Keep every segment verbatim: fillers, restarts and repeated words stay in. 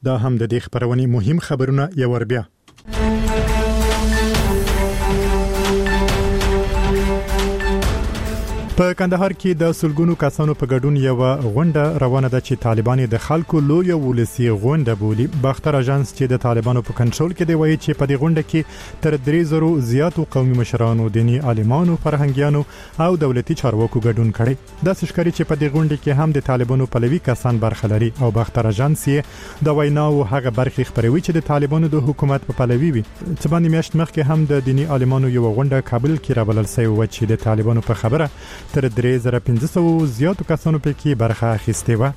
دا هم د دې خبرونې مهم خبرونه یو ور بیا. په کندهار کې د سلګونو کسانو په ګډون یو غونډه روانه ده چې طالبان د خلکو لوی ولسی غونډه بولي. باختر اژانس چې د طالبانو په کنټرول کې دی وایي چې په دې غونډه کې تر درې زرو زیاتو قومي مشرانو، دینی عالمانو، فرهنګیانو او دولتي چارواکو ګډون کړي. د سشکري چې په دې غونډه کې هم د طالبانو پلوي کسان برخه لري او باختر اژانس یې د ویناو هغه برخې خبروي چې د طالبانو د حکومت په پلوي وي. چې باندې میاشت مخکې هم د دینی عالمانو یو غونډه کابل کې راوړل شوې و چې د طالبانو په خبره تر درې زره پنځه سوه زیاتو کسانو پکې برخه اخیستې و.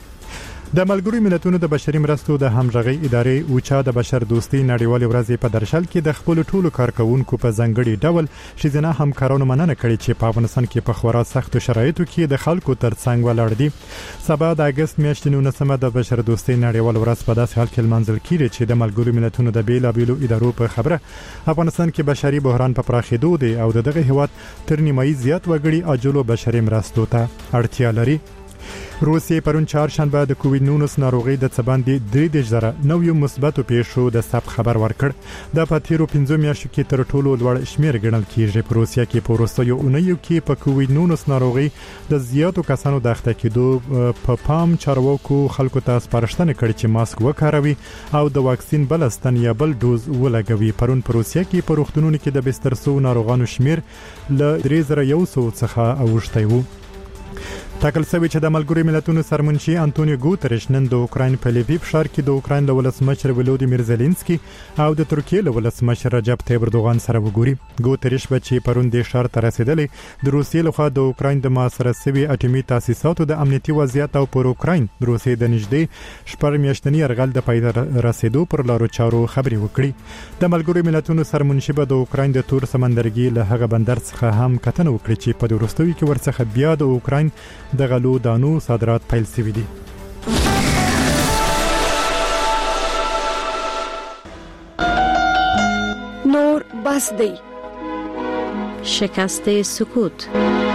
د ملګرو ملتونو د بشري مرستو د همغږي ادارې اوچا د بشر دوستي نړیوال ورځ په درشل کې د خپل ټولو کارکونکو په ځنګړي ډول شیزنه همکارانو مننه کړې چې په افغانستان کې په خورا سختو شرایطو کې د خلکو ترڅنګ ولاړ دي. سبا د اگست میاشتې نولسمه د بشر دوستي نړیوال ورځ په داسې حال کې لمانځل کیږي چې د ملګرو ملتونو د بیلابیلو ادارو په خبره افغانستان کې بشري بحران په پراخېدو دی او دغه هیواد تر نیمایي زیات وګړي اجلو بشري مرستو ته اړتیا لري. روسیې پرون چهارشنبه د کووډ نولس ناروغي د څباندې درې زره نویو مثبتو پیښو د ثبت خبر ورکړ. د پاتیرو پنځه میاشتو کې تر ټولو لوړ شمیر ګڼل کیږي. په روسیا کې په وروستیو اونیو کې په کووډ نولس ناروغي د زیاتو کسانو د اخته کېدو په پام چارواکو خلکو ته سپارښتنه کړې چې ماسک وکاروي او د واکسین بل ستن یا بل ډوز ولګوي. پرون په روسیا کې په روغتونونو کې د بسترسو ناروغانو شمیر ل درې زره یو سوه څخه اوښتی و. ټاکل شوی چې د ملګرو ملتونو سرمنشي انټونیو ګوتریش نن د اوکراین په لیویف ښار کې د اوکراین له ولسمشر ولودیمیر زيلنسکي او د ترکیې له ولسمشر رجب طیب اردوغان سره وګوري. ګوتریش به چې پرون د ښار ته رسیدلې د روسیې لخوا د اوکراین د محاصره شوي اټومي تاسیساتو د امنیتي وضعیت او پر اوکراین د روسیې د نږدې شپږ میاشتنی یرغل د پای رسیدو پر لارو چارو خبري وکړي. د ملګرو ملتونو سرمنشي به د اوکراین د تور سمندرګي له هغه بندر څخه هم کتنه وکړي چې په وروستیو کې ورڅخه بیا د اوکراین د غلو دانو صادرات پیل شوي دي. نور بس دی. شکست سکوت.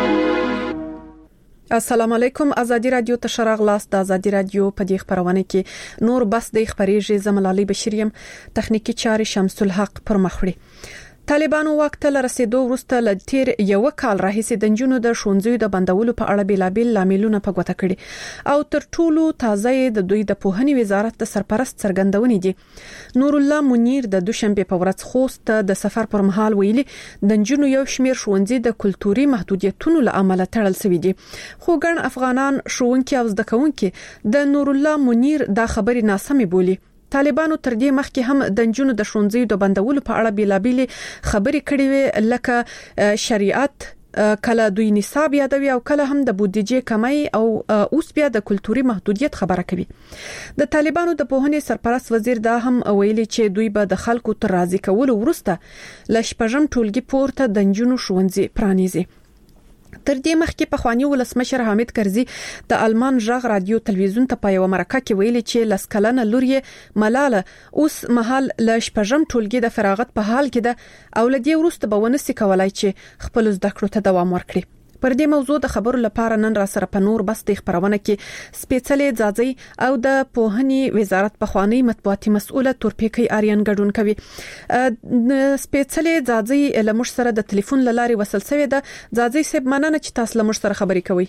السلام علیکم. ازادي رادیو ته شرغ لاس د ازادي رادیو په دې خبرونه کې نور بس دی خبريږي. زملالي بشریم تخنیکی چاري شمس الحق پر مخوړي. طالبانو واک ته رسیدو وروسته ل تیر یو کال راهیسې د جنونو د شونځي د بندولو په اړه بیلابل لاملونه په ګوته کړي او تر ټولو تازه د دوی د پوهنې وزارت د سرپرست څرګندونې دي. نور الله منیر د دوشنبه په ورځ خوست د سفر پر مهال ویلي د جنونو یو شمیر شونځي د کلتوري محدودیتونو له امله تړل شوی دي. خو ګڼ افغانان شونکي او زده کوونکي د نور الله منیر دا خبري ناسمه بولي. طالبانو تر دې مخکې هم د جنونو د شونځي د بندولو په اړه بیلابل خبري کړې وي، لکه شریعت، کله دوی نصاب یادوي او کله هم د بودیجې کمی او اوس بیا د کلتوري محدودیت خبره کوي. د طالبانو د پوهنې سرپرست وزیر دا هم ویلي چې دوی به د خلکو تر راضي کولو وروسته ل شپږم ټولګي پورته د جنونو شونځي پرانیزي. تر دې مخکې په خواني ولسمشر حامد کرزي د آلمان ژغ رادیو تلویزیون ته په یو مرکه کې ویلي چې لسکلنه لوري ملاله اوس مهال ل شپږم ټولګي د فراغت په حال کې ده او لدی وروسته به ونسي کولای چې خپل زده کړو ته دوام ورکړي. پر دې موضوع د خبرو لپاره نن را سره په نور بس د خبرونه کې سپیڅلې ځاځي او د پوهنې وزارت په خواني مطبوعاتي مسؤله تورپیکي آریان ګډون کوي. سپیڅلې ځاځي له مش سره د ټلیفون لاري وصل شوی ده. ځاځي سب مننه چې تاسو له مش سره خبرې کوي.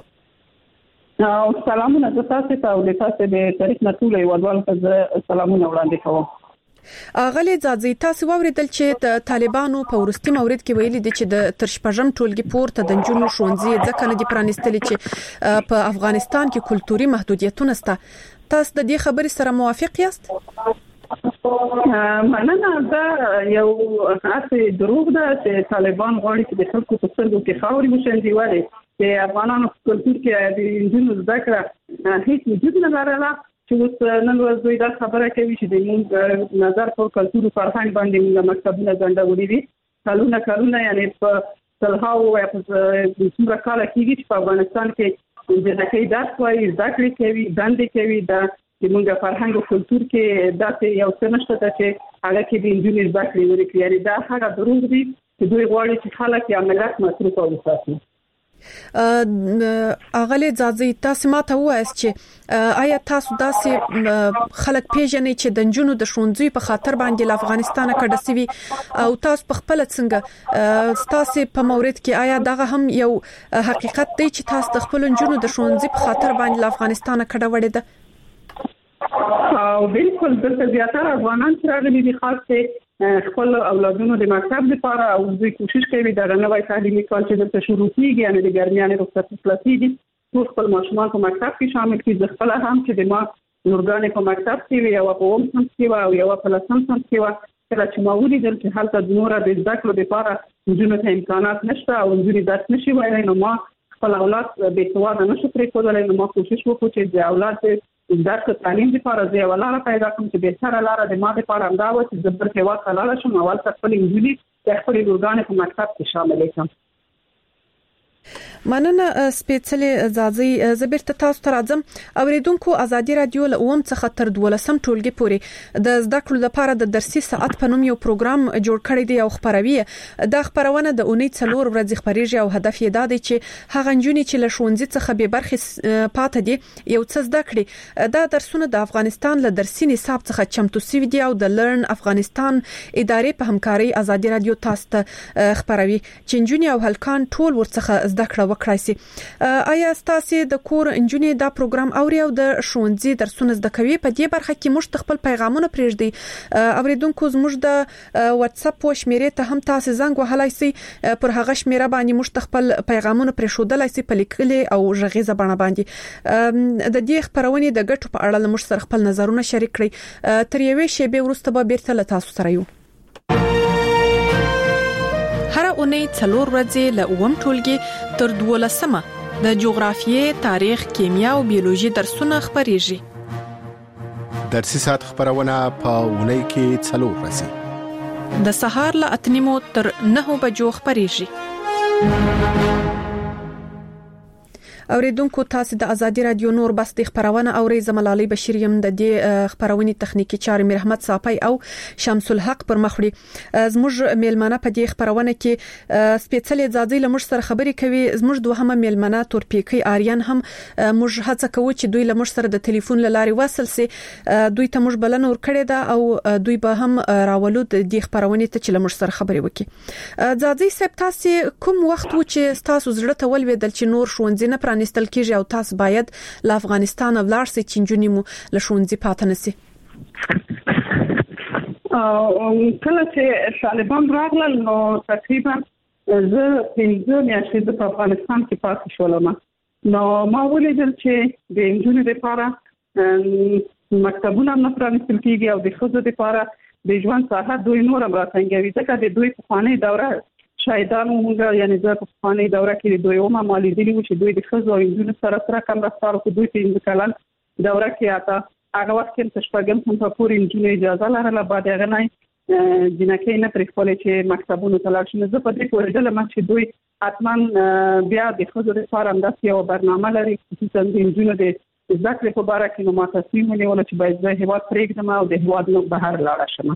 سلامونه تاسو ته او تاسو د تاریخ نټولې ودوال ته سلامونه وړاندې کوم. اغلی ځاځي تاسو ووریدل چې د طالبانو په ورستي مورید کې ویلي دي چې د تر شپږم ټولګي پورته د جنونو شونځي ځکه نه دي پرانستلي چې په افغانستان کې کلتوري محدودیتونه شته. تاسو د دې خبرې سره موافق یاست؟ مننه. دا یو اساس دروغ ده چې طالبان غواړي چې د خلکو په سترګو کې خاوري وشندي وایي چې افغانانو په کلتور کې د جنونو ذکر هیڅ وجود نه لري. چې اوس نن ورځ دوی دا خبره کوي چې د موږ نظر په کلتور او فرهنګ باندې موږ مکتبونه ځنډولي دي. کلونه کلونه یعنی په سلهاو یا په څومره کال کېږي چې په افغانستان کې د ځکه درس وایي، زده کړې کوي، دندې کوي. دا چې موږ فرهنګ او کلتور کې داسې یو څه نشته چې هغه کې د انجونې زده کړې ورکړي. یعنی دا هغه دروغ دي چې دوی غواړي چې خلک یا ملت مصروف وساتي. اغلی ځاځي تاسو ماته وایست چې آیا تاسو داسې خلک پیژنئ چې د جنونو د شونځي په خاطر باندې له افغانستانه کډه سوي او تاسو په خپل څنګه تاسو په مورید کې آیا دغه هم یو حقیقت دی چې تاسو د خپل جنونو د شونځي په خاطر باندې له افغانستانه کډه وړې ده؟ او بالکل د زیاتره افغانان چې راغلي دي خاصه خپل اولادونو د مکتب لپاره او دوی کوشش کوي دا نوې تعلیمي کال چې د شروع کیږي یعنی د ګرمیانې رخصت خلاصيږي ټول خپل ماشومان په مکتب کې شامل کړي د خپل هم چې د ما نورګانې په مکتب کې وي او په اوم هم کې او یو په لسم هم کې و کله چې ما ولیدل چې هلته د نور د زده کړو لپاره جنونو ته امکانات نشته او جنونو درس نشي وایي نو ما خپل اولاد به سواده نشو پرې کولای نو ما کوشش وکړ چې د اولاد درس تعلیم لپاره زه ولاره پیدا کوم چې به سره لاره د ما لپاره امدا و چې زبر کې واقع لاله شم اول خپل انجلي د خپل لورګانې په مکتب کې شامل کړم. مننه سپیڅلې ځاځي زبرت تاسو ته راځم. اوریدونکو ازادي رادیو له اوم څخه تر دولسم ټولګي پورې د زده کړو لپاره د درسي ساعت په نوم یو پروګرام جوړ کړی دی او خبروي د خبرونه د اونۍ څلور ورځې خبريږي او هدف یې دا دی چې هغه جنونی چې له شونځي څخه به برخه پاتې دي یو څه زده کړي. دا درسونه د افغانستان له درسي نصاب څخه چمتو شوي دي او د لرن افغانستان ادارې په همکاري ازادي رادیو تاسو ته خبروي چې جنونی او هلکان ټول ورڅخه زده کړه وکړای شي. آیا تاسو د کور انجونی دا پروګرام اوري او د شونځي درسونه زده کوي؟ په دې برخه کې موږ خپل پیغامونه پرېږدي. اوریدونکو زموږ د واتس اپ شمیرې ته هم تاسو زنګ وهلای شئ. پر هغه شمیره باندې موږ خپل پیغامونه پرېښودلای شئ په لیکلي او غږیزه بڼه باندې. د دې خبرونې د ګټو په اړه موږ سره خپل نظرونه شریک کړئ. تر یوې شیبې وروسته به بیرته له تاسو سره یو. هر اونۍ څلور ورځې له اووم ټولګي تر دولسمه د جغرافیې، تاریخ، کیمیا او بیولوژي درسونه خبريږي. درسي ساعت خبرونه په اونۍ کې څلور ورځې د سهار له اته نیمو تر نهو بجو خبريږي. اوریدونکو تاسو د ازادي رادیو نور بس د خبرونه اوري زملالي بشیر يم د دې خبرونې تخنیکی چارې مرحمت صافي او شمس الحق پر مخړي. زموږ میلمنه په دې خبرونه کې سپیڅلې ځاځي لمر سره خبري کوي. زموږ دوهمه میلمنه تورپیکی آریان هم موږ هڅه کوو چې دوی لمر سره د ټلیفون لاري وصل سي. دوی ته موږ بلنه ورکړې ده او دوی به هم راولو د دې خبرونه ته چې لمر سره خبري وکړي. ځاځي سپ تاسو کوم وخت و چې تاسو زړه ته ولویدل چې نور شونځي نه نستل کېږي او تاسو باید له افغانستان ولار سي چې جنونی مو له شونځي پاتې نسی؟ او کله چې طالبان راغلل نو تقریبا زه پنځه میاشتې په افغانستان کې پاتې شولم. نو ما ولیدل چې د جنونو لپاره مکتبونه نه پرانیستل کېږي او د ښځو لپاره د ژوند ساحه دوی نور هم راڅنګوي ځکه د دوی په خواني دوره شایدانو موږ یعنی زه په خواني دوره کې دوی اومه مالي دي چې دوی د ښځو او جنونو سره سره کوم رفتار کوي. دوی په کلن دوره کې آتا هغه وخت کې شپږم هم په پوری جنونو اجازه لرله بعد هغه نه جنکې نه پرې کولای چې مکتبونو ته لاړ شي. زه په دې پورې دلته چې دوی اتمن بیا د ښځو لپاره هم داسې یو برنامه لري خصوصا د جنونو د ذکر په اړه کې نو ما تصمیم ونیول چې باید زه هیواد پرېږدم او د هیواد نه بهر لاړ شم.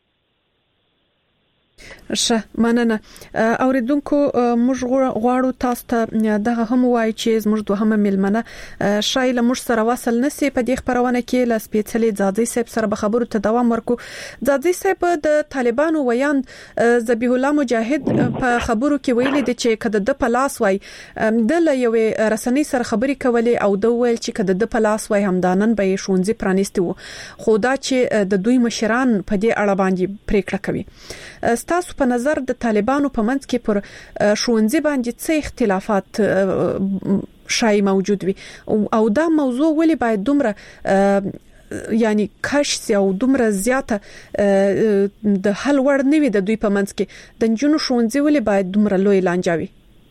شه مننه. اوریدونکو موږ غواړو تاسو ته دغه هم وایي چې موږ دوهمه میلمنه شایل موږ سره وصل نسی. په دې خبرونه کې ل سپیڅلې ځاځي صاحب سره به خبرو ته دوام ورکو. ځاځي صاحب د طالبانو ویان ذبیح الله مجاهد په خبرو کې ویلي دي چې کده د پلاس وای د یوې رسنۍ سره خبرې کولې او د ویل چې کده د پلاس وای همدانن به شونځي پرانیستي وو خو دا چې د دوی مشران په دې اړه باندې پریکړه کوي. تاسو په نظر د طالبانو په منځ کې پر شونځي باندې څه اختلافات شای موجود وي او دا موضوع ولې باید دومره یعنی کاش او دومره زیاته د حل وړ نه وي د دوی په منځ کې د جنونو شونځي ولې باید دومره لوی لانجاوي؟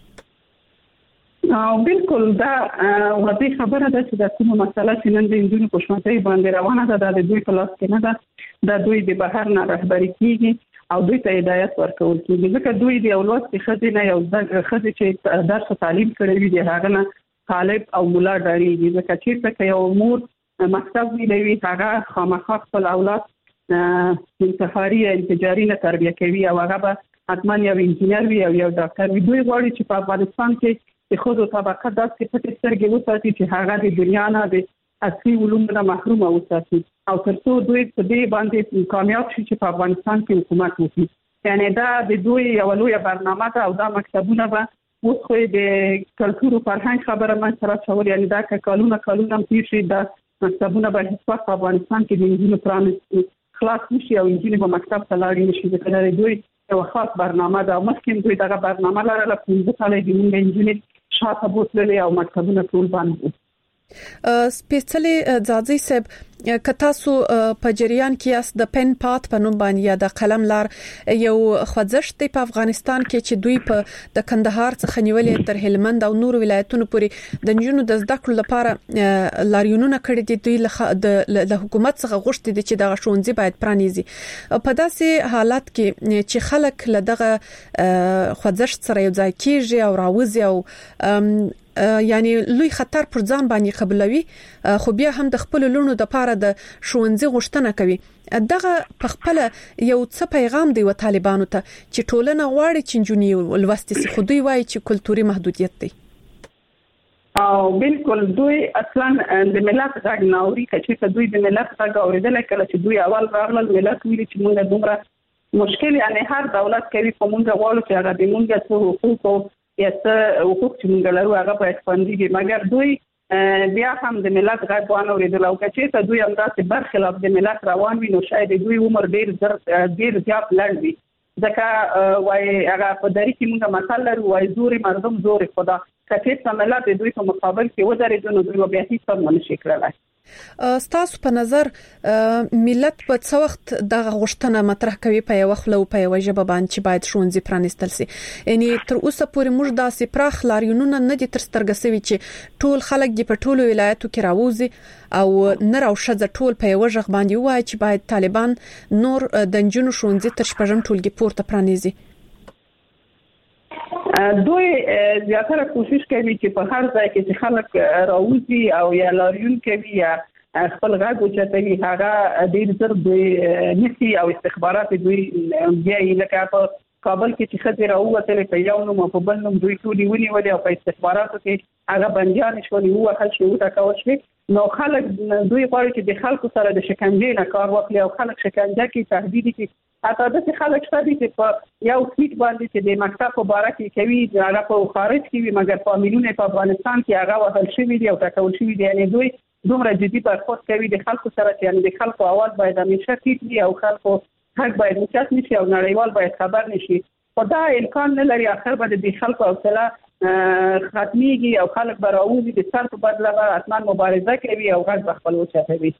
او بالکل دا وړي خبره ده چې د کومه مسله چې نن د جنونو په شونځي باندې روانه ده د دوی په لاس کې نه ده. د دوی د بهر نه رهبری کیږي او دوی ته هدایت ورکول کیږي ځکه دوی د اولاد کې خزینه یو د خزې چې درس تعلیم کړی وي د هغه نه طالب او مولا ډاریږي ځکه چې یو مور مکتب ویلوي هغه خامخا خپل اولاد انتحاري انتجاري نه تربیه کوي او هغه به حتما یو انجینر وي او یو ډاکټر وي. دوی غواړي چې په افغانستان کې د خود طبقه داسې پټ سترګې وساتي چې هغه د دنیا نه د اصلي علومو نه محروم وساتي او ترڅو دوی په دې باندې کامیاب شي چې په افغانستان کې حکومت وکړي. یعنی دا د دوی یو لوی برنامه ده او دا مکتبونه به اوس خو د کلتور او فرهنګ خبره من سره شول. یعنی دا که کالونه کالونه تیر شي دا مکتبونه به هیڅ وخت په افغانستان کې د انجینو پرانیستي خلاص نشي او انجینې په مکتب ته لاړې نشي. ځکه دا دوی یو خاص برنامه ده او مخکې دوی دغه برنامه لرله. پنځه کاله د موږ انجینې شاته بوتللې او مکتبونه ټول بند وو. سپیڅلې ځاځي صاحب کتا سو په جریان کې اس د پن پات په نوم باندې یا د قلم لار یو خوځښت په افغانستان کې چې دوی په د کندهار څخه نیولې تر هلمند او نور ولایتونو پورې د جنونو د زده کړو لپاره لاریونونه کړي دي. دوی د حکومت څخه غوښتي دي چې د ښوونځي باید پرانیزي. په داسې حالات کې چې خلک له دغه خوځښت سره یو ځای کیږي او راوځي او یعنی لوی خطر پر ځان باندې قبلوي خو بیا هم د خپل لونو د پاره د ښوونځي غوښتنه کوي. دغه په خپل یو څه پیغام دی و طالبانو ته چې ټولنه غواړي چې جنونی ولوستي سي خو دوی وایي چې کلتوري محدودیت دی. او بالکل دوی اصلا د ملت غږ ناوري چې دوی د ملت غږ اوریدل کله چې دوی اول راغلل ملت ویلي چې موږ دومره مشکل یعنی هر دولت کوي په موږ غواړو چې هغه د موږ څو حقوق یا څه حقوق چې موږ لرو هغه باید خوندي وي. مګر دوی بیا هم د ملت غږ وانه اوریدل او چې دوی هم داسې برخلاف د ملت روان وي نو شاید دوی عمر ډیر ډیر زیات لږ وي. ځکه وای هغه په دری کې موږ مثال لرو وای زوري مردم زوري خدا کچې ته ملت دوی په مقابل کې ودرېدل نو دوی بیا هیڅ څه نه شي کولای. ستاسو په نظر ملت په څو وخت دغه غوښتنه مطرح کوي په یو خلو په یو ژبه باندې چې باید ښوونځي پرانیستل شي. یعنی تر اوسه پورې موږ داسې پراخ لاریونونه نه دي تر سترګې سوي چې ټول خلک د په ټولو ولایتو کې راوځي او نه راوښځه ټول په یو ژغ باندې وایي چې باید طالبان نور د جنونو ښوونځي تر شپږم ټولګي پورته پرانیزي. دوی زیاتره کوشش کوي چې په هر ځای کې چې خلک راوځي او یا لاریون کوي یا خپل غږ اوچتوي هغه ډېر زر دوی نسي او استخبارات دوی بیا لکه په کابل کې چې خځې راووتلې په یو نوم په بل نوم دوی ټول ونیولې او په استخباراتو کې هغه بندیان شولې وو خل شو وټاکول شي. نو خلک دوی غواړي چې د خلکو سره د شکنجې نه کار واخلي او خلک شکنجه کې تهدید کې حتی د خلک شته چې په یو سیټ باندې چې د مکتب په باره کې کوي هغه په خارج کې وي مګر فامیلونه په افغانستان کې هغه وهل شوی دي او ټاکل شوی دي. یعنی دوی دومره جدي برخورد کوي د خلکو سره چې یعنی د خلکو اواز باید همیشه ټیټ وي او خلکو حق باید مشت نشي او نړیوال باید خبر نشي. خدا امکان نه لري اخر به د خلکو حوصله ختميږي او خلک به راوځي د سر په بدله به اتمان مبارزه کوي او غږ خپل وچتوي.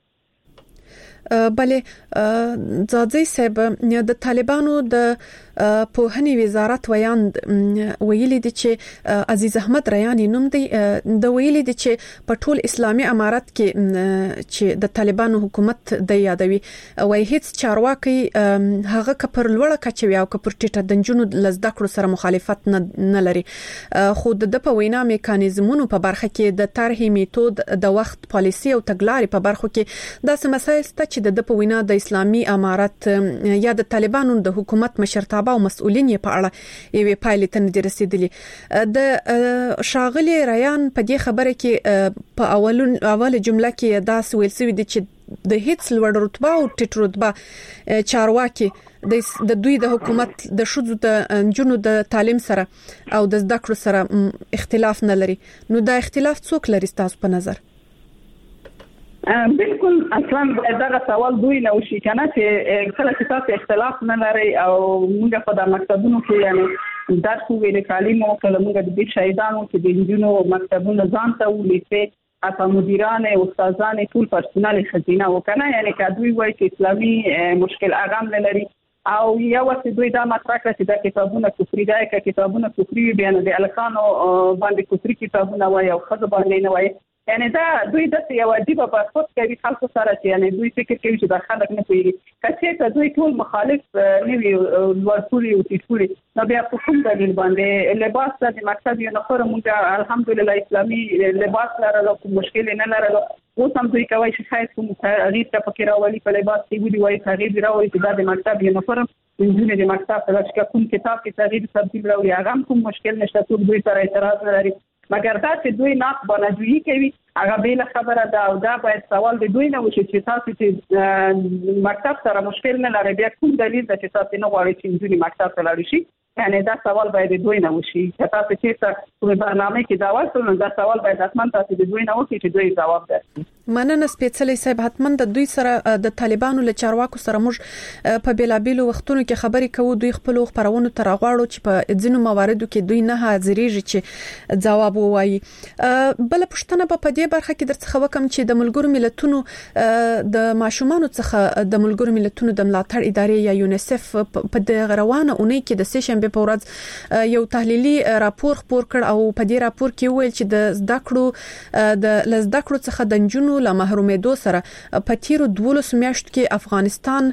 بلې ځاځي صاحب د طالبانو د پوهنې وزارت ویاند ویلي دي چې عزیز احمد ریانی نوم دی د ویلي دي چې په ټول اسلامي امارات کې چې د طالبانو حکومت د یادوي وای هیڅ چارواکي هغه کپر لوړه کچوي او کپر ټیټه د جنونو لزده کړو سره مخالفت نه لري. خو د په وینا میکانیزمونو په برخه کې د طرحي میتود د وخت پالیسي او تګلارې په برخه کې داسې مسایل ست چې د په وینا د اسلامي امارات یا د طالبانو د حکومت مشرتابه او مسؤلین په اړه یوې پایلې ته نه رسیدلي. د شاغلي ریان په دې خبره کې په اولون اول جمله کې داس ویل سوي دي چې د هیڅ لوړ رتبه او ټیټ رتبه چارواکي د دوی د حکومت د شذو د جنو د تعلیم سره او د زده کړو سره اختلاف نه لري. نو دا اختلاف څوک لري تاسو په نظر؟ بالکل اصلا دا سوال دوی نه وشي کنه چې کله چې تاسو اختلاف نه لري او موږ په د مکتبونو کې یعنی درس ویل تعلیم او کله موږ د دې شهیدانو چې د انجونو مکتبونو ځان ته ولېته اته مدیران او استادان ټول پرسونل خزینه وکنه یعنی که دوی وایي چې اسلامي مشکل اغام نه لري او یو څه دوی دا مطرح کړي چې د کتابونو کفري دای ک کتابونو کفري بیان د الکانو باندې کفري کتابونه وایي او خزه باندې نه وایي. یعنی دا دوی د یو عجیب برخورد کوي خلکو سره چې یعنی دوی فکر کوي چې د خلک نه کوي کچې ته دوی ټول مخالف نه وي ورپوري او تیټوري نو بیا په کوم دلیل باندې لباس د مکتب یو نفر موږ الحمدلله اسلامي لباس لرلو کوم مشکل نه لرلو اوس هم دوی کوي چې خاص کوم تغییر ته فکر راولي په لباس کې وی وایي تغییر راولي چې د مکتب یو نفر انجینر د مکتب څخه کوم کتاب کې تغییر تبدیل راولي هغه کوم مشکل نشته ټول دوی سره اعتراض لري. مګر دا چې دوی نه بنجوي کوي هغه بیل خبره ده او دا باید سوال د دوی نه وشي چې تاسو چې مکتب سره مشکل نه لري بیا کوم دلیل ده چې تاسو نه غواړئ چې دوی مکتب ته لاړ شي یعنی دا سوال باید د دوی نه وشي چې تاسو چې په برنامه کې دا ورته دا سوال باید حتما تاسو د دوی نه وشي چې دوی ځواب درکړي. مننه سپیڅلې صاحب حتما د دوی سره د طالبانو له چارواکو سره موږ په بیلابیلو وختونو کې خبرې کوو دوی خپل خبرونو تر غواړو چې په ځینو مواردو کې دوی نه حاضرېږي چې ځواب ووایي. بل پښتنه په دې برخه کې درڅخه وکم چې د ملګرو ملتونو د ماشومانو څخه د ملګرو ملتونو د ملاتړ ادارې یا یونیسف په د روانه اونۍ کې د سیشن په ورځ یو تحلیلي راپور خپور کړ او په دې راپور کې ویل چې د زده کړو د لزده کړو څخه د جنونو له محرومېدو سره په تیرو دولس میاشتو کې افغانستان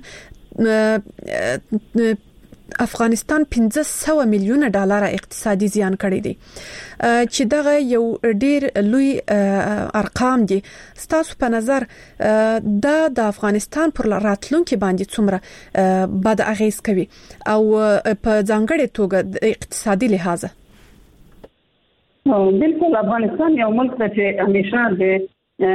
افغانستان پنځه سوه میلیونه ډالر اقتصادي زیان کړی دی چې دغه یو ډیر لوی ارقام دي. ستاسو په نظر دا د افغانستان پر راتلونکو باندې څومره بد اغیز کوي او په ځانګړي توګه د اقتصادي لحاظ؟ بالکل افغانستان یو ملک دی چې همیشه د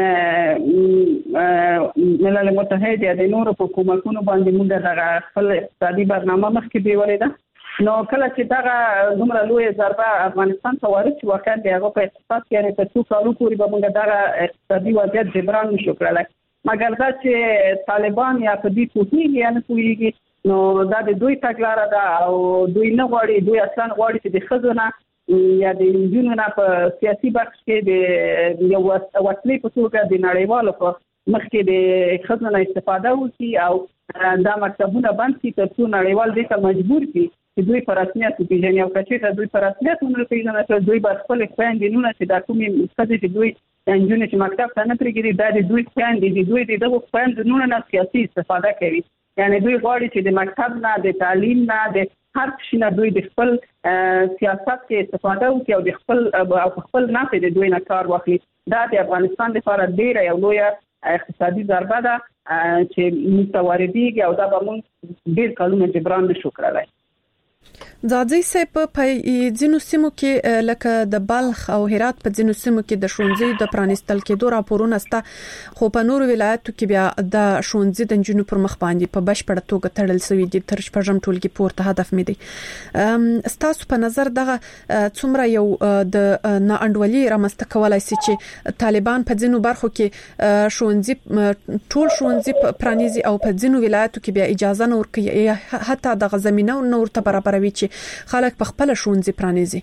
ملل متحد یا د نورو حکومتونو باندې موږ د خپل اقتصادي برنامه مخکې دیولې ده نو کله چې دا دومره لوی ضربه افغانستان ته ورسې وکړ د هغه په اقتصاد کې یعنی په څو کالو پورې به موږ دا اقتصادي وضعیت جبران نشو کړلای مګر دا چې طالبان یا په دې پوهیږي یا نه پوهیږي نو دا د دوی تګلاره ده او دوی نه غواړي دوی اصلا غواړي چې د خزونه یا د انجونو نه په سیاسي بخش کې د یو وسلې په توګه د نړیوالو په مخ کې د خزانه استفاده وکړي او دا مکتبونه بند کړي ترڅو نړیوال دې ته مجبور کړي چې دوی په رسمیت پیژني او چې دوی په رسمیت نه پیژني چې دوی به خپل خويندې چې دا کومې څه چې دوی انجونو چې مکتب ته نه پرېږدي دا د دوی خويندې دوی دغه خويندې نه سیاسي استفاده کوي یعنی دوی غواړي چې د مکتب نه د تعلیم نه د هر څه نه دوی د خپل سیاست کې استفاده وکړي او د خپل او خپل نفع د دوی نه کار واخلي. دا د افغانستان لپاره ډیره یو لوی اقتصادي ضربه ده چې متواردیږي او دا به موږ ډیر کلونه جبران نشو کړلای. ځاځي صاحب په ځینو سیمو کې لکه د بلخ او هرات په ځینو سیمو کې د شونځي د پرانستل کېدو راپورونه ستا خو په نورو ولایتو کې بیا د شونځي د جنونو پر مخ باندې په بشپړه توګه تړل شوی دي تر شپږم ټولګي پورته هدف مې دی. ستاسو په نظر دغه څومره یو د ناانډولي رامسته کولای شي چې طالبان په ځینو برخو کې شونځي ټول شونځي پرانیزي او په ځینو ولایتو کې بیا اجازه نه ورکړي حتی د زمينه نور ته برابروي چې خلک په خپل شونځي پرانیزي؟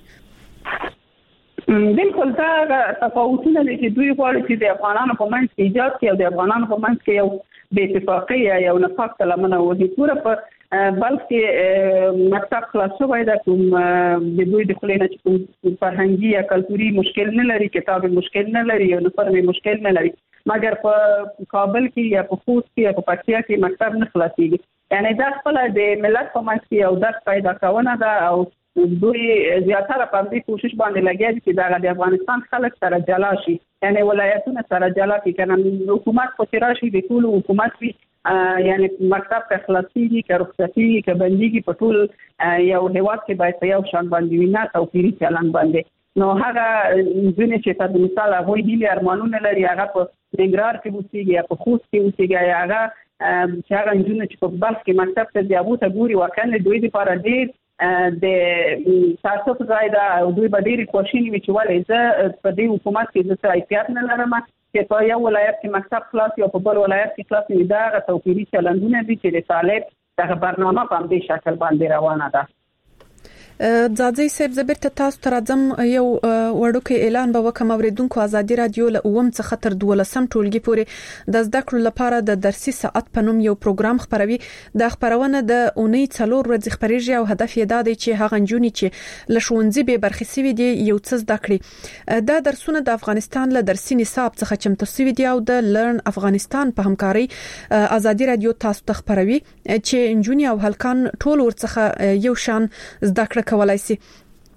بالکل دا تفاوتونه دي چې دوی غواړي چې د افغانانو په منځ کې ایجاد کړي او د افغانانو په منځ کې یو بې اتفاقي یا یو نفاق لمنه وږي پوره په بلکې مکتب خلاص شوی دا کوم د دوی د خلینو چې کوم فرهنګي یا کلتوري مشکل نه لري کتاب مشکل نه لري یو نفر مشکل نه لري مګر په کابل کې یا په خوست کې یا په پکتیا کې مکتب نه خلاصيږي یعنی دا خپل د ملت په منځ کې یو درس پیدا کونه ده او دوی زیاتره په دې کوشش باندې لګیا دي چې د افغانستان خلک سره جلا شي یعنی ولایتونه سره جلا شي کنه حکومت په تراشي د ټول حکومت وی یعنی مکتب کې خلاصيږي کې رخصتي کې بنديږي په ټول یو هیواد کې باید یو شان باندې وینا توپیری چلن باندې نو هغه ځینې چې په مثال هغه هیله ارمانونه لري هغه په نګرار کې وسیږي یا په خوست کې وسیږي یا هغه چې هغه انجونه چې په بلخ کې مکتب ته دی ابو ته ګوري وکنه دوی لپاره ډیر د تاسو په ځای دا دوی به ډیر کوشش وکړي چې ولې په دې حکومت کې د سایپیات نه لرم چې په یو ولایت کې مکتب خلاص او په بل ولایت کې خلاص وي دا غو توپیری چلندونه دي چې د طالب دغه برنامه په دې شکل باندې روانه ده. ځاځي صاحب زبرته تاسو تر ځم یو وړوکی اعلان به وکم اوریدونکو ازادي رادیو له اوم څخه تر دولسم ټولګي پورې د زده کړو لپاره د درسي ساعت په نوم یو پروګرام خبروي. د خبرونه د اونۍ څلور ورځې خبريږي او هدف یې دا دی چې هغه جنونی چې لښوونځي به برخې سوي دي یو څه زده کړي. دا درسونه د افغانستان له درسي نصاب څخه چمتو سوي دي او د لرن افغانستان په همکاري ازادي رادیو تاسو ته خبروي چې جنونی او هلکان ټول ورڅخه یو شان زده کړه کولای شي.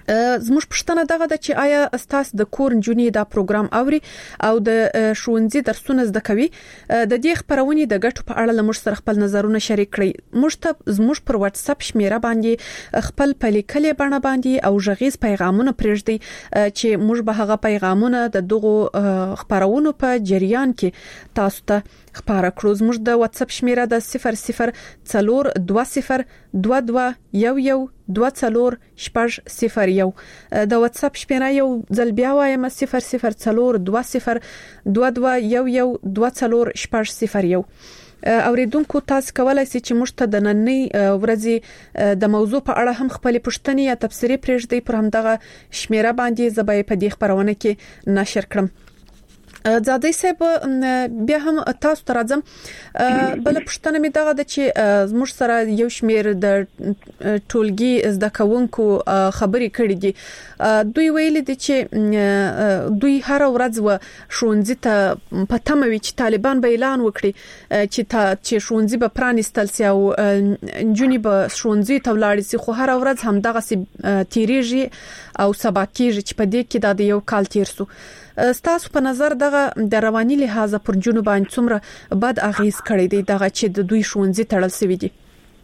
زموږ پښتنه دغه د چې آیا استاس د کور جنونی دا پروګرام اوري او د شونځي درسونه زده کوي د دې خبرونه د غټو په اړه لمر سره خپل نظرونه شریک کړي موږ ته زموږ پر واتس اپ شمیره باندې خپل پلیکلې باندې باندې او ژغیز پیغامونه پرېږدي چې موږ به هغه پیغامونه د دغه خبرونه په جریان کې تاسو ته خبره کړو زموږ د واتس اپ شمیره د صفر صفر څلور دوه صفر دوه دوه یو یو دوه څلور شپږ صفر یو د واتس اپ شمیره یو ځل بیا وایم صفر صفر څلور دوه صفر دوه دوه یو یو دوه څلور شپږ صفر یو اوریدونکو تاسو کولای شئ چې موږ ته د نننۍ ورځې د موضوع په اړه هم خپل پوښتنې یا تبصرې پرېږدئ پر همدغه شمیره باندې زبای په دې خبرونه کې نشر کړم زادی صاحب بیا هم تاسو ته راځم بل پښتنه می دغه د چې زموږ سره یو شمیر د ټولګي زده کوونکو خبرې کړې دي دوی ویلي دي چې دوی هر ورځ و شونځي ته پټموي چې طالبان به اعلان وکړي چې تا چې شونځي به پرانستل سي او جونی به شونځي ته ولاړ سي خو هر ورځ هم دغه سي تیریږي او سبا کېږي چې په دې کې د یو کال تیر سو ستاسو په نظر دغه د رواني لحاظ پر جنوب باندې څومره بد اغیز کړی دی دغه چې د دوی شونځي تړل سوي دي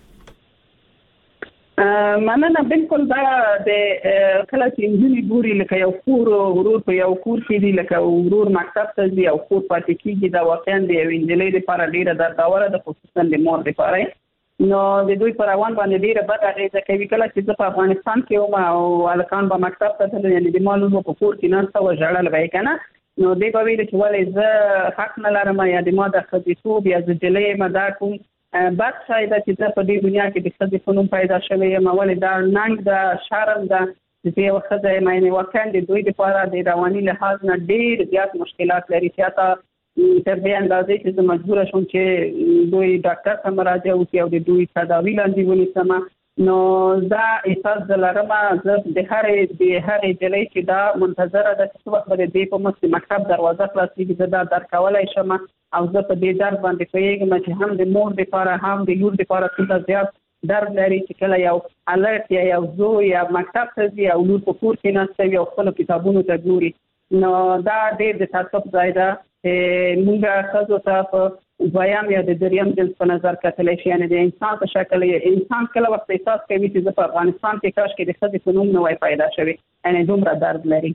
مننه بالکل دا د کله چې انجینری ګوري لکه یو کور ورور په یو کور کې دی لکه ورور مکتب ته دی او کور پاتې کیږي دا واقعا دی وینځلې لپاره ډیره درداوره د خصوصا د مور لپاره نو د دوی پر روان باندې ډیره بد اغیزه کوي کله چې په افغانستان کې وم او الکان په مکتب ته تلل یعنی د مالونو په کور کې نه څو ژړل وای کنه نو دې په ویل چې ولې زه حق نه لرم یا د ما د خديتوب یا د جلې مدا کوم بد شاید چې په دې دنیا کې د خدای په نوم پیدا شوی یم ولې دا ننګ د شرم د دې وخت د مینه وکړ د دوی لپاره د رواني لحاظ نه ډیر زیات مشکلات لري چې تا تر دې اندازې چې مجبور شوم چې دوی ډاکټر ته مراجعه وکړي او د دوی تداوی لاندې ونیسم نو دا احساس دلارم زه د هرې د هرې جلې چې دا منتظره ده چې وخت به دې په مست مکتب دروازه خلاصېږي دا در کولای شم او زه په دې درد باندې پیګم چې هم د مور لپاره هم د لور لپاره څه زیات درد لري چې کله یو الرټ یا یو زو یا مکتب ته ځي او لور په کور کې نشته یو خپل کتابونو ته ګوري نو دا ډېر د تاسو ځای ده موږ تاسو ته په ویام یا د دریم جنس په نظر کتلای شي یعنی د انسان په شکل انسان کله وخت احساس کوي چې په افغانستان کې کاش کې د خدای په نوم نه وای پیدا شوی یعنی دومره درد لري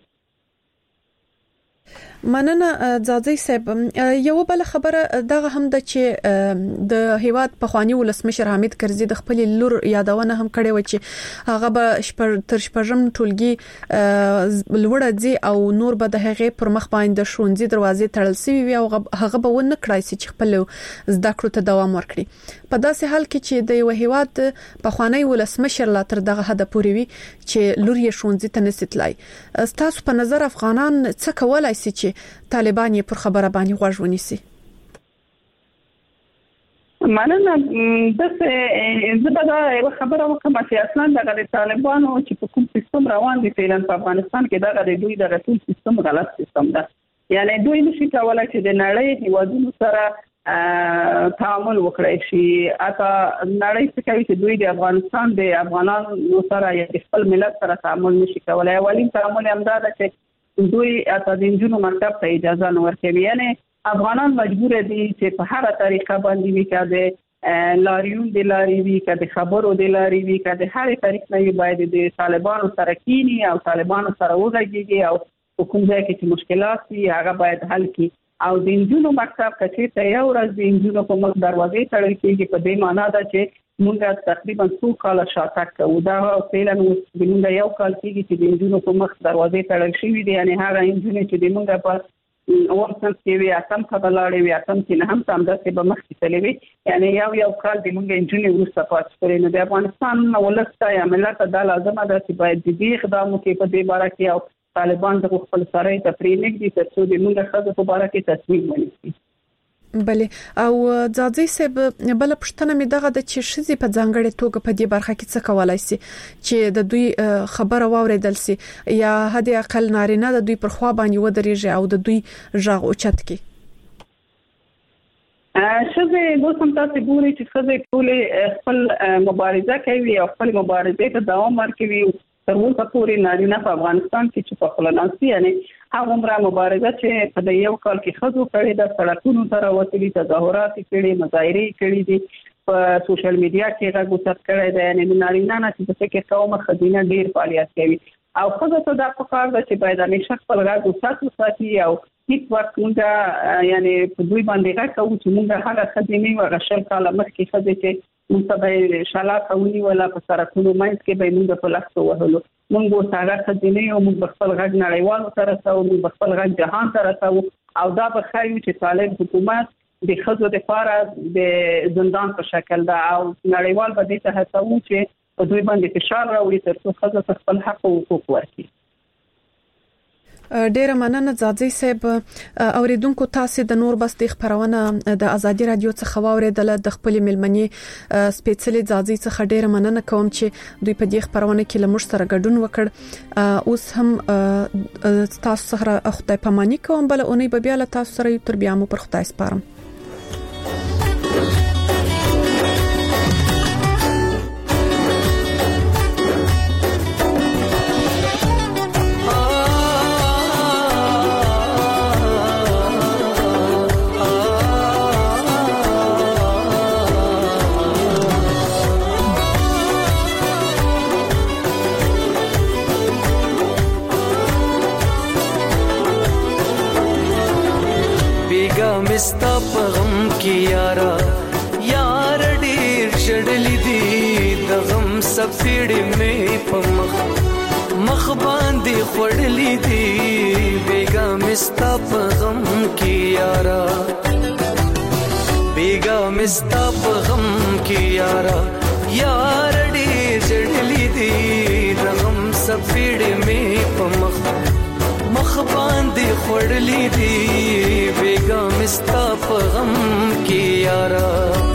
مننه زادی صاحب یو بل خبره دغه هم د چې د هیواد په خواني ولسمشر حامد کرزي د خپل لور یادونه هم کړې و چې هغه به شپږ تر شپږم ټولګي لوړه دي او نور به د هغه پر مخ باندې شونځي دروازې تړل سوي وي او هغه به ونه کړای چې خپل زده کړو ته دوام ورکړي په داسې حال کې چې د یو هیواد په خواني ولسمشر لا تر دغه حد پورې وي چې لور یې شونځي ته نستلای تاسو په نظر افغانان څه کولای شي چې طالبان یې پر خبره باندې غوږ ونیسي مننه د زبده یو خبره وکم چې اصلا د طالبانو چې په کوم سیستم روان دي په افغانستان کې دغه د دوی د ټول سیستم غلط سیستم ده یعنی دوی نشي کولای چې د نړۍ هیوادونو سره تعامل وکړي شي اته نړۍ څخه کوي چې دوی د افغانستان د افغانانو سره یا خپل ملت سره تعامل نشي کولای ولین تعامل امدا ده چې دوی اته د انجونو مکتب ته اجازه نه ورکوي یعنی افغانان مجبور دي چې په هر طریقه باندې وکړي لاریون د لاري وی کده خبرو د لاري وی کده هر طریق نه باید د طالبانو سره کینی او طالبانو سره وګړي او کوم ځای کې مشکلات دي هغه باید حل کی او د انجونو مکتب کچې ته یو ورځ د انجونو په مخ دروازې تړل کېږي په دې معنی ده چې موږ تقریبا څو کال شاته کوو دا فعلا موږ یو کال کېږي چې د انجونو په مخ دروازې تړل شوې دي یعنی هغه انجونې چې موږ په ورسنس کې وي اتم خبرلاړې وي اتم کې نه هم تام داسې به مخ کې تللی وي یعنی یو یو کال د موږ انجونې ورسته پاتې کړي نو د افغانستان ولسته یا ملت دا لازمه ده چې باید د دې اقدامو کې په دې باره کې او طالبان د خپل سره تفریح نکدي تر څو د موږ خزه په باره کې تصمیم ونیسي بله او ځاځي سب بل پښتنه می دغه د چې شزي په ځانګړې توګه په دې برخه کې څه کولای شي چې د دوی خبره واوریدل سي یا هدي اقل نارینه د دوی پر خوا باندې ودرېږي او د دوی ژغ اوچت کی شزه دوسم تاسو ګوري چې شزه ټول خپل مبارزه کوي او خپل مبارزه ته دوام ورکوي تر اوسه پورې نارینه په افغانستان کې چې په خپلناسي یعنی هغه عمره مبارزه چې په د یو کال کې خزو کړي د سړکونو تر وسیلې تظاهرات کړي مظاهره کړي دي په سوشل میډیا کې راغوسات کړي دي یعنی نارینه نه چې څه کې قوم خدینه ډیر فعالیت کوي او خزه ته د پکار د چې باید همیشه خپل راغوسات وساتي او هیڅ وخت موږ یعنی په دوی باندې راکوو چې موږ هغه خدینه او غشل کاله مخکې خزه چې موږ به شاله کوي ولا په سرکونو مېز کې به موږ په لاس وهلو موږ ساده خدینه او موږ خپل غږ نړیوال سره سره موږ خپل غږ جهان سره سره او دا به خایو چې طالب حکومت د خزو د لپاره د زندان په شکل دا او نړیوال به د هڅو چې په دوی باندې فشار راوړي ترڅو خزه خپل حق او حقوق ورکړي. ډیره مننه ځاځي صاحب اوریدونکو تاسو د نور بس د خبرونه د ازادي رادیو څخه واوریدل د خپل ملمنې سپیشلی ځاځي څخه ډیره مننه کوم چې دوی په دې خبرونه کې لمر سره ګډون وکړ اوس هم تاسو سره خدای پاماني کوم بل اونۍ به بیا له تاسو سره تر بیا مو پر خدای سپارم. مستا پغم کی یارا یار ډیر شړلې دي د غم سفیړې مې پمخ مخ باندې خړلې دي بیگا مستا پغم کی یارا بیگا مستا پغم کی یارا یار ډیر شړلې دي د غم سفیړې مې پمخ مخ باندې خړلې دي بیگا مستا په غم کې یارا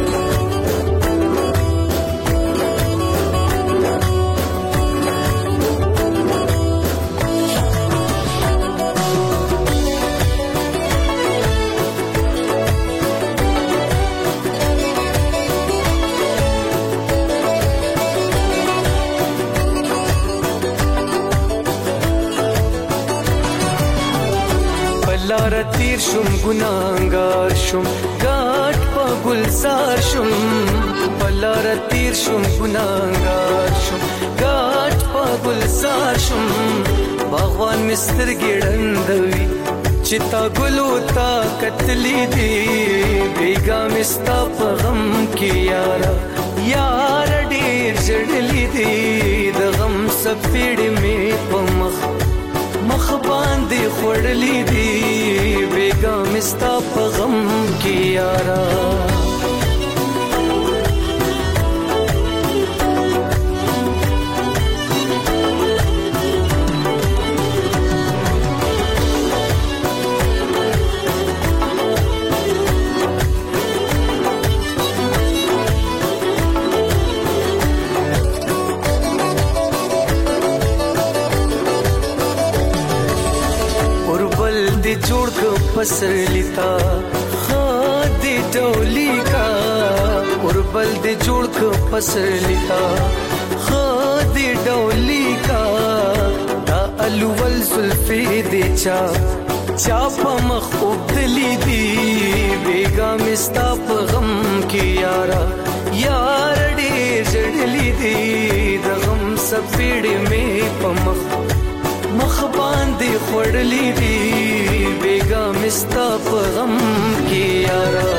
لار تیر شم ګناګار شم غاټ په ګلزار شم بلار تیر شم ګناګار شم غاټ په ګلزار شم باغوان مستر ګړندوي چتا ګلو تا کتلی دی بیگا مستا په غم کې یارا یار ډیر جړلی دی د غم سپېړې مې په مخ مخ باندې خړلې دي بیگا مستا په غم کې یارا جوړ کو پسر لیتا خادي ډولي کا اوربل دې جوړ کو پسر لیتا خادي ډولي کا دا الول زلفي دې چا چا په مخ وبدلي دي بیگا مستا په غم کې یارا یار دې جړلي دي د غم سپېړې مې په مخ مخ باندې خړلې دي بیگا مستا په غم کې یارا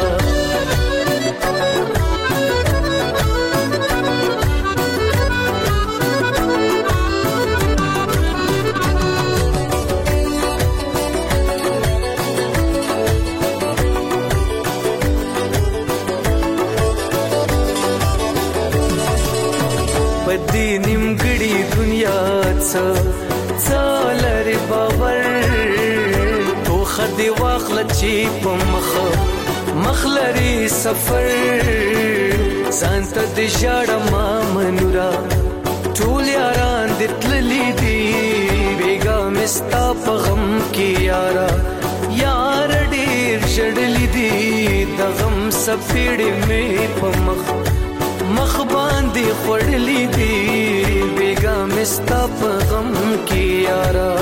پدې نیمګړې دنیا څه څالر باور تو خدي واخل چی په مخ مخلري سفر سانت د شړ ما منورا ټول یاران د تللی دي بیگا مستا په غم کې یارا یار ډیر شړلی دي د غم سپېړې مې په مخ مخ باندې خړلې دي بیگا مستا په غم کې یارا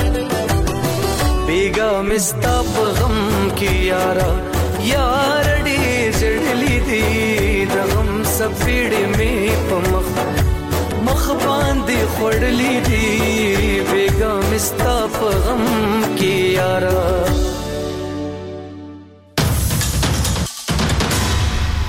بیگا مستا په غم کې یارا یار ډېر جړلې دي د غم سپېړې مې په مخ مخ باندې خړلې دي بیگا مستا په غم کې یارا